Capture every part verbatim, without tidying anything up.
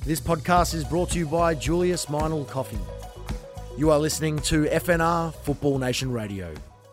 This podcast is brought to you by Julius Meinl Coffee. You are listening to F N R Football Nation Radio.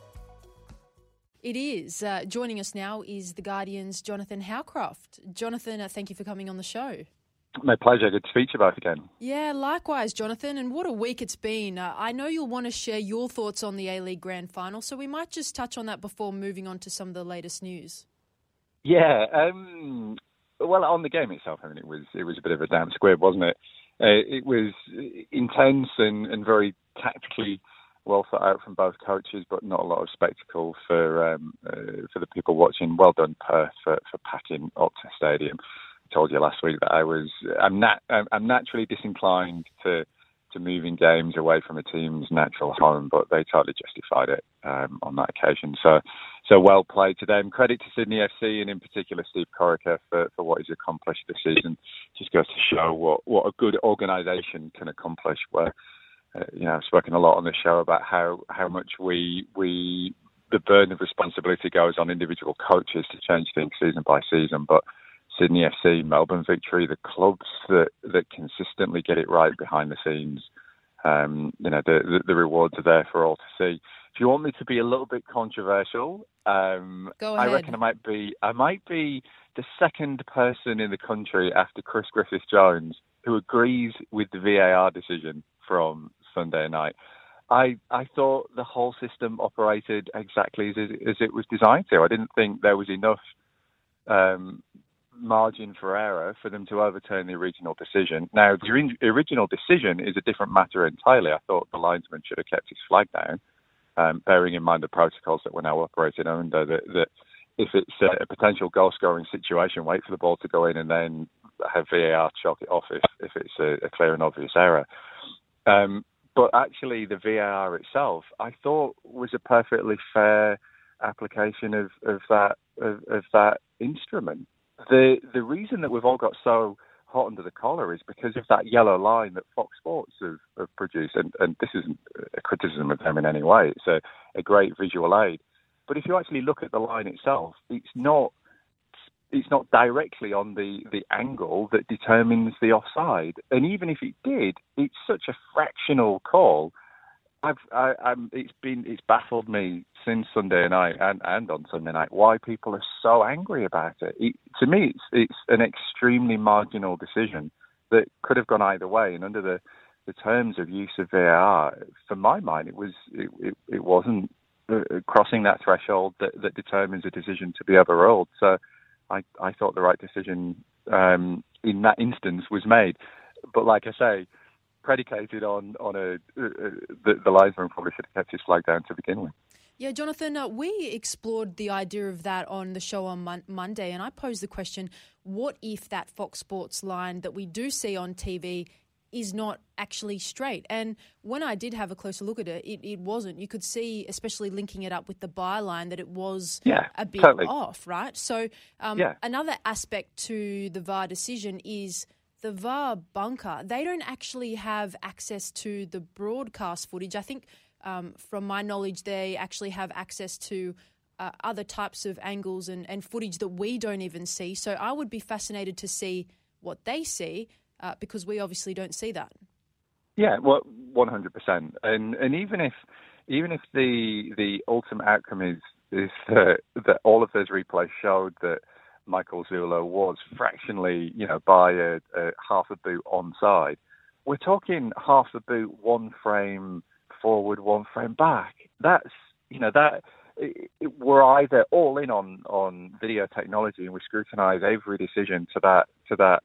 It is. Uh, joining us now is The Guardian's Jonathan Howcroft. Jonathan, uh, thank you for coming on the show. My pleasure. Good to speak to you both again. Yeah, likewise, Jonathan. And what a week it's been. Uh, I know you'll want to share your thoughts on the A-League Grand Final, so we might just touch on that before moving on to some of the latest news. Yeah. Um, well, on the game itself, I mean, it was it was a bit of a damn squib, wasn't it? Uh, it was intense and, and very tactically well thought out from both coaches, but not a lot of spectacle for um, uh, for the people watching. Well done, Perth, for, for packing Optus Stadium. I told you last week that I was I'm nat I'm naturally disinclined to to moving games away from a team's natural home, but they totally justified it um, on that occasion. So so well played to them. Credit to Sydney F C and in particular Steve Corica for, for what he's accomplished this season. Just goes to show what, what a good organisation can accomplish. Where uh, you know I've spoken a lot on the show about how, how much we we the burden of responsibility goes on individual coaches to change things season by season, but Sydney F C, Melbourne Victory, the clubs that, that consistently get it right behind the scenes, um, you know, the, the, the rewards are there for all to see. If you want me to be a little bit controversial, um, Go ahead. I reckon I might be I might be the second person in the country after Chris Griffiths-Jones who agrees with the V A R decision from Sunday night. I I thought the whole system operated exactly as it, as it was designed to. I didn't think there was enough Um, margin for error for them to overturn the original decision. Now, the original decision is a different matter entirely. I thought the linesman should have kept his flag down, um, bearing in mind the protocols that we're now operating under, that, that if it's a, a potential goal-scoring situation, wait for the ball to go in and then have V A R chalk it off if, if it's a, a clear and obvious error. Um, but actually, the V A R itself, I thought, was a perfectly fair application of, of that of, of that instrument. The the reason that we've all got so hot under the collar is because of that yellow line that Fox Sports have, have produced. And, and this isn't a criticism of them in any way. It's a, a great visual aid. But if you actually look at the line itself, it's not it's not directly on the, the angle that determines the offside. And even if it did, it's such a fractional call. I've, I, I'm, it's been, it's baffled me since Sunday night and, and on Sunday night why people are so angry about it. it to me, it's, it's an extremely marginal decision that could have gone either way. And under the, the terms of use of V A R, for my mind, it was, it, it, it wasn't crossing that threshold that, that determines a decision to be overruled. So I, I thought the right decision um, in that instance was made. But like I say, predicated on on a uh, the, the linesman probably should have kept his flag down to begin with. Yeah, Jonathan, uh, we explored the idea of that on the show on mon- Monday, and I posed the question: what if that Fox Sports line that we do see on T V is not actually straight? And when I did have a closer look at it, it, it wasn't. You could see, especially linking it up with the byline, that it was yeah, a bit totally. off, right? So um, yeah. another aspect to the V A R decision is the V A R bunker. They don't actually have access to the broadcast footage. I think um, from my knowledge, they actually have access to uh, other types of angles and, and footage that we don't even see. So I would be fascinated to see what they see uh, because we obviously don't see that. Yeah, well, one hundred percent. And and even if even if the the ultimate outcome is is that, that all of those replays showed that Michael Zula was fractionally, you know, by a, a half a boot onside, we're talking half a boot, one frame forward, one frame back. That's, you know, that it, it, we're either all in on, on video technology and we scrutinise every decision to that to that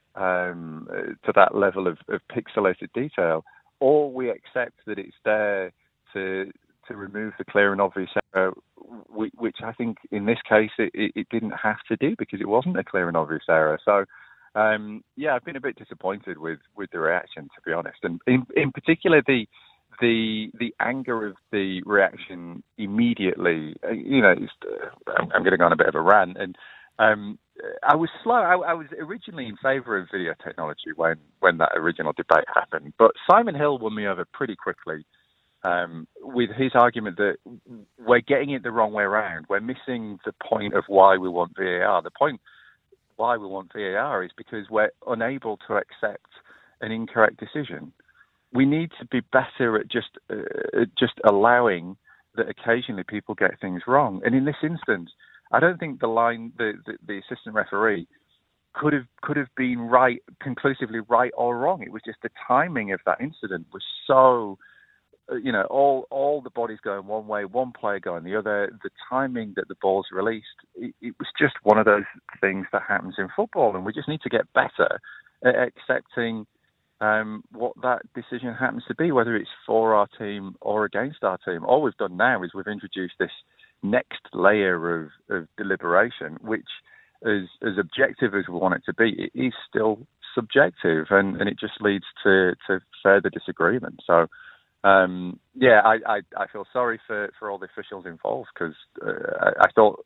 um, to that level of, of pixelated detail, or we accept that it's there to to remove the clear and obvious error, which I think in this case it, it didn't have to do because it wasn't a clear and obvious error. So, um, yeah, I've been a bit disappointed with, with the reaction, to be honest. And in, in particular, the the the anger of the reaction immediately, you know, it's, uh, I'm, I'm going to go on a bit of a rant. And um, I was slow. I, I was originally in favour of video technology when, when that original debate happened. But Simon Hill won me over pretty quickly. Um, with his argument that we're getting it the wrong way around. We're missing the point of why we want V A R. The point why we want V A R is because we're unable to accept an incorrect decision. We need to be better at just uh, just allowing that occasionally people get things wrong. And in this instance, I don't think the line, the, the, the assistant referee could have could have been right, conclusively right or wrong. It was just the timing of that incident was so, you know, all all the bodies going one way, one player going the other. The timing that the ball's released, it, it was just one of those things that happens in football, and we just need to get better at accepting um, what that decision happens to be, whether it's for our team or against our team. All we've done now is we've introduced this next layer of, of deliberation, which, as as objective as we want it to be, it is still subjective, and, and it just leads to, to further disagreement. So, um, yeah, I, I, I feel sorry for, for all the officials involved, because uh, I, I thought,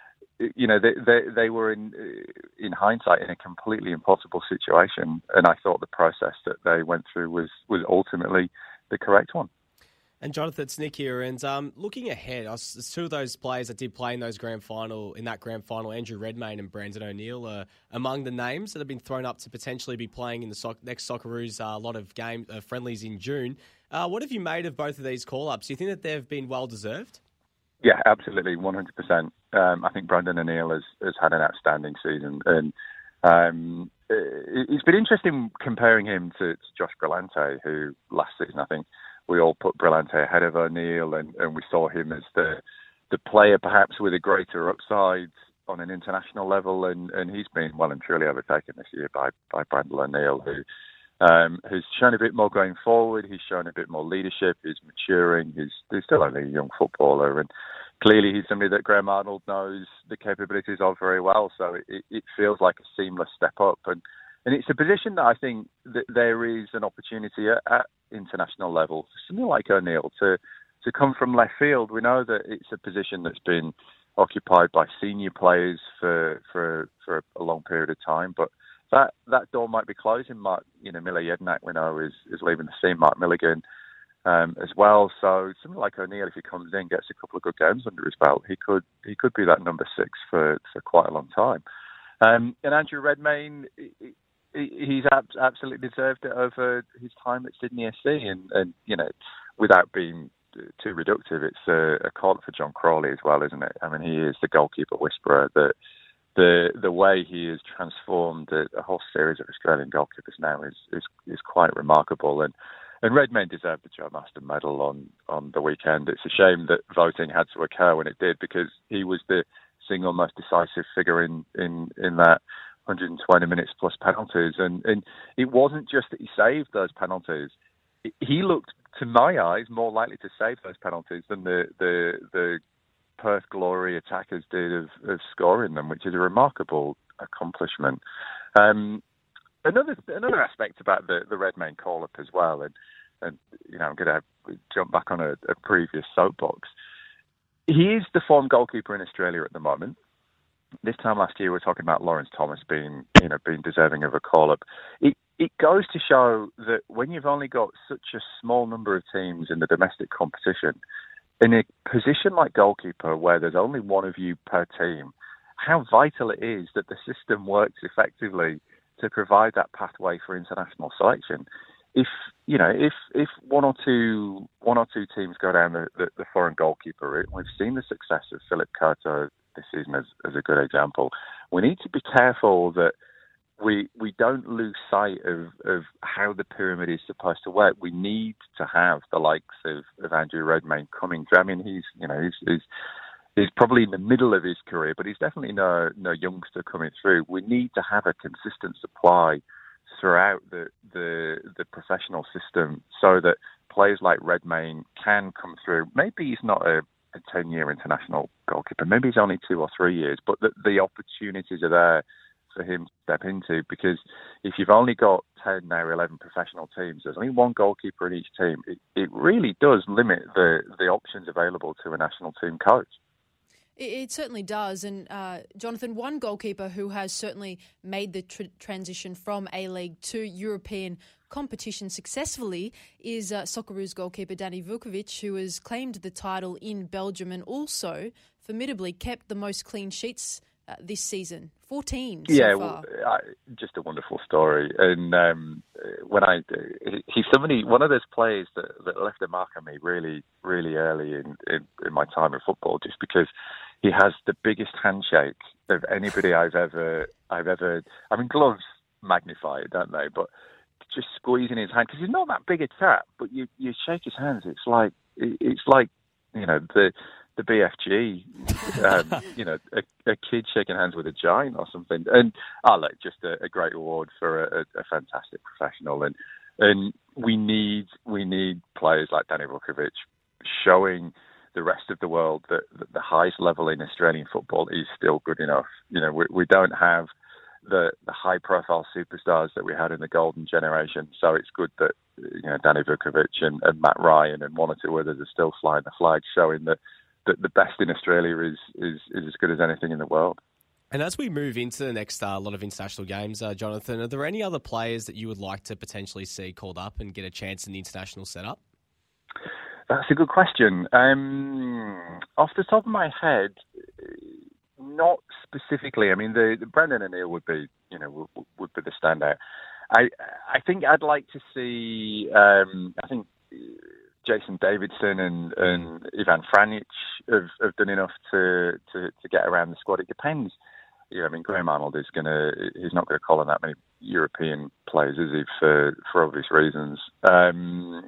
you know, they, they, they were in in hindsight in a completely impossible situation, and I thought the process that they went through was, was ultimately the correct one. And Jonathan, it's Nick here, and um, looking ahead, I was, two of those players that did play in those grand final, in that grand final, Andrew Redmayne and Brandon O'Neill, are among the names that have been thrown up to potentially be playing in the so- next Socceroos uh, lot of game uh, friendlies in June. Uh, what have you made of both of these call-ups? Do you think that they've been well deserved? Yeah, absolutely, one hundred percent. Um, I think Brandon O'Neill has, has had an outstanding season, and um, it, it's been interesting comparing him to, to Josh Brillante, who last season I think we all put Brillante ahead of O'Neill, and, and we saw him as the the player perhaps with a greater upside on an international level, and, and he's been well and truly overtaken this year by, by Brandon O'Neill, who um, has shown a bit more going forward. He's shown a bit more leadership. He's maturing. He's, he's still only a young footballer, and clearly he's somebody that Graham Arnold knows the capabilities of very well. So it, it feels like a seamless step up, and And it's a position that I think that there is an opportunity at, at international level for something like O'Neill to, to come from left field. We know that it's a position that's been occupied by senior players for for, for a long period of time, but that, that door might be closing. Mark, you know, Miller Jednak, we know, is, is leaving the scene. Mark Milligan um, as well. So something like O'Neill, if he comes in, gets a couple of good games under his belt, he could he could be that number six for, for quite a long time. Um, and Andrew Redmayne, he's absolutely deserved it over his time at Sydney F C, and, and you know, without being too reductive, it's a, a call for John Crawley as well, isn't it? I mean, he is the goalkeeper whisperer. The the the way he has transformed a, a whole series of Australian goalkeepers now is is, is quite remarkable. And and Redmayne deserved the Joe Maston medal on on the weekend. It's a shame that voting had to occur when it did, because he was the single most decisive figure in in in that one hundred twenty minutes plus penalties, and, and it wasn't just that he saved those penalties. He looked, to my eyes, more likely to save those penalties than the the, the Perth Glory attackers did of, of scoring them, which is a remarkable accomplishment. Um, another another aspect about the, the Redmayne call-up as well, and, and you know, I'm going to jump back on a, a previous soapbox. He is the form goalkeeper in Australia at the moment. This time last year, we were talking about Lawrence Thomas being, you know, being deserving of a call-up. It it goes to show that when you've only got such a small number of teams in the domestic competition, in a position like goalkeeper, where there's only one of you per team, how vital it is that the system works effectively to provide that pathway for international selection. If you know, if if one or two one or two teams go down the, the, the foreign goalkeeper route, we've seen the success of Philip Curto this season as, as a good example. We need to be careful that we we don't lose sight of, of how the pyramid is supposed to work. We need to have the likes of, of Andrew Redmayne coming through. I mean, he's you know he's, he's he's probably in the middle of his career, but he's definitely no no youngster coming through. We need to have a consistent supply throughout the the, the professional system, so that players like Redmayne can come through. Maybe he's not a a ten-year international goalkeeper. Maybe he's only two or three years, but the, the opportunities are there for him to step into, because if you've only got ten or eleven professional teams, there's only one goalkeeper in each team. It, it really does limit the, the options available to a national team coach. It certainly does. And uh, Jonathan, one goalkeeper who has certainly made the tr- transition from A-League to European competition successfully is uh, Socceroos goalkeeper Danny Vukovic, who has claimed the title in Belgium and also formidably kept the most clean sheets uh, this season. fourteen yeah, so well, far. I, just a wonderful story. And um, when I, he's somebody, one of those players that, that left a mark on me really, really early in, in, in my time in football, just because he has the biggest handshake of anybody I've ever, I've ever. I mean, gloves magnify it, don't they? But just squeezing his hand, because he's not that big a chap, but you, you shake his hands. It's like it's like you know the the B F G, um, you know, a, a kid shaking hands with a giant or something. And oh, look, just a, a great award for a, a fantastic professional. And and we need we need players like Danny Vukovic showing the rest of the world that, that the highest level in Australian football is still good enough. You know, we, we don't have the, the high-profile superstars that we had in the golden generation. So it's good that, you know, Danny Vukovic and, and Matt Ryan and one or two others are still flying the flag, showing that, that the best in Australia is, is, is as good as anything in the world. And as we move into the next uh, lot of international games, uh, Jonathan, are there any other players that you would like to potentially see called up and get a chance in the international setup? That's a good question. Um, off the top of my head, not specifically. I mean, the, the Brendan O'Neill would be, you know, would, would be the standout. I I think I'd like to see. Um, I think Jason Davidson and, and Ivan Franjic have, have done enough to, to, to get around the squad. It depends. You know, I mean, Graham Arnold is gonna. He's not going to call on that many European players, is he? For for obvious reasons. Um,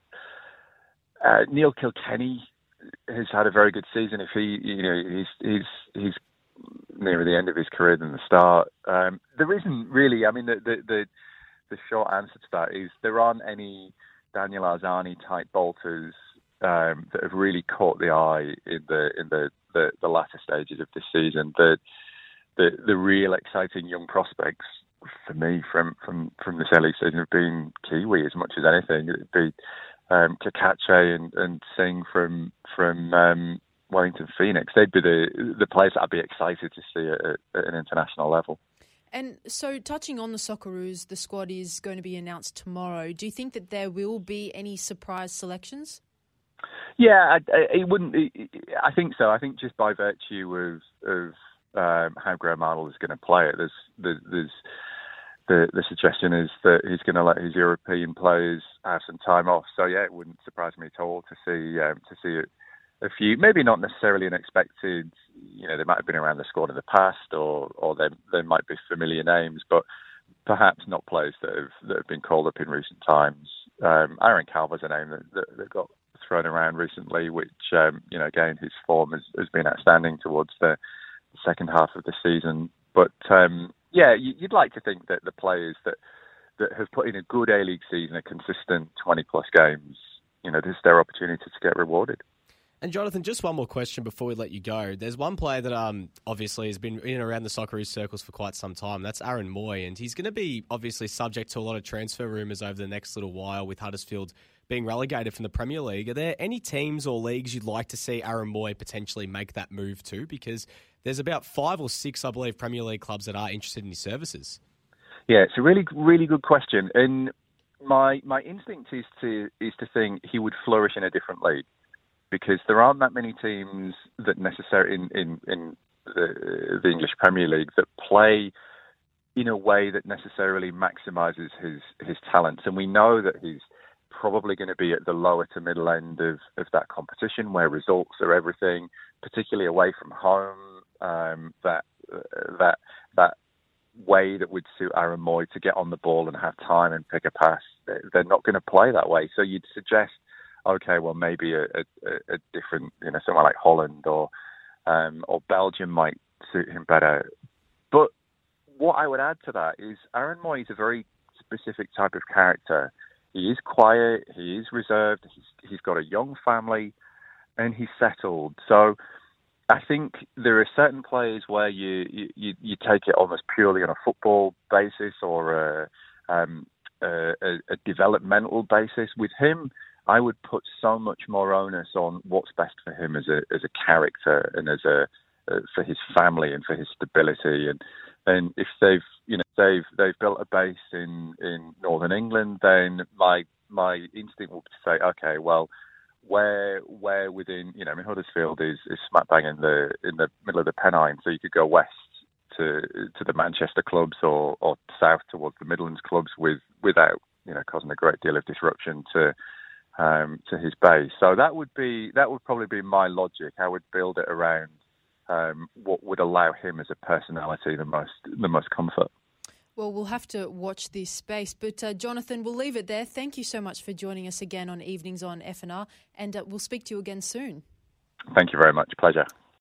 Uh, Neil Kilkenny has had a very good season. If he, you know, he's he's he's nearer the end of his career than the start. Um, there isn't really. I mean, the, the the the short answer to that is there aren't any Daniel Arzani type bolters um, that have really caught the eye in the in the, the, the latter stages of this season. The the the real exciting young prospects for me from from from this early season have been Kiwi as much as anything. It'd be Um, Kakache and, and Singh from from um, Wellington Phoenix. They'd be the the players that I'd be excited to see at, at an international level. And so, touching on the Socceroos, the squad is going to be announced tomorrow. Do you think that there will be any surprise selections? Yeah, I, I, it wouldn't. I think so. I think just by virtue of of um, how Graham Arnold is going to play it, there's there's. there's The, the suggestion is that he's going to let his European players have some time off. So yeah, it wouldn't surprise me at all to see um, to see a, a few, maybe not necessarily unexpected. You know, they might have been around the squad in the past, or or they they might be familiar names, but perhaps not players that have that have been called up in recent times. Um, Aaron Calver's a name that, that, that got thrown around recently, which um, you know, again, his form has, has been outstanding towards the second half of the season, but. Um, Yeah, you'd like to think that the players that, that have put in a good A-League season, a consistent twenty-plus games, you know, this is their opportunity to get rewarded. And Jonathan, just one more question before we let you go. There's one player that um obviously has been in and around the Socceroos circles for quite some time. That's Aaron Mooy, and he's going to be obviously subject to a lot of transfer rumours over the next little while with Huddersfield being relegated from the Premier League. Are there any teams or leagues you'd like to see Aaron Mooy potentially make that move to? Because there's about five or six, I believe, Premier League clubs that are interested in his services. Yeah, it's a really, really good question. And my my instinct is to is to think he would flourish in a different league, because there aren't that many teams that necessarily in, in, in the, the English Premier League that play in a way that necessarily maximises his, his talents. And we know that he's probably going to be at the lower to middle end of, of that competition, where results are everything, particularly away from home. Um, that uh, that that way that would suit Aaron Mooy to get on the ball and have time and pick a pass, they're not going to play that way. So you'd suggest, okay, well, maybe a, a, a different, you know, somewhere like Holland or um, or Belgium might suit him better. But what I would add to that is Aaron Mooy is a very specific type of character. He is quiet, he is reserved, he's, he's got a young family, and he's settled. So I think there are certain players where you, you, you take it almost purely on a football basis or a, um, a, a developmental basis. With him, I would put so much more onus on what's best for him as a as a character and as a uh, for his family and for his stability. And and if they've you know they've they've built a base in, in Northern England, then my my instinct would be to say, okay, well, where where within, you know, I mean, Huddersfield is, is smack bang in the in the middle of the Pennine, so you could go west to to the Manchester clubs or, or south towards the Midlands clubs with without you know causing a great deal of disruption to um, to his base. So that would be that would probably be my logic. I would build it around um, what would allow him as a personality the most the most comfort. Well, we'll have to watch this space. But, uh, Jonathan, we'll leave it there. Thank you so much for joining us again on Evenings on F N R, and uh, we'll speak to you again soon. Thank you very much. Pleasure.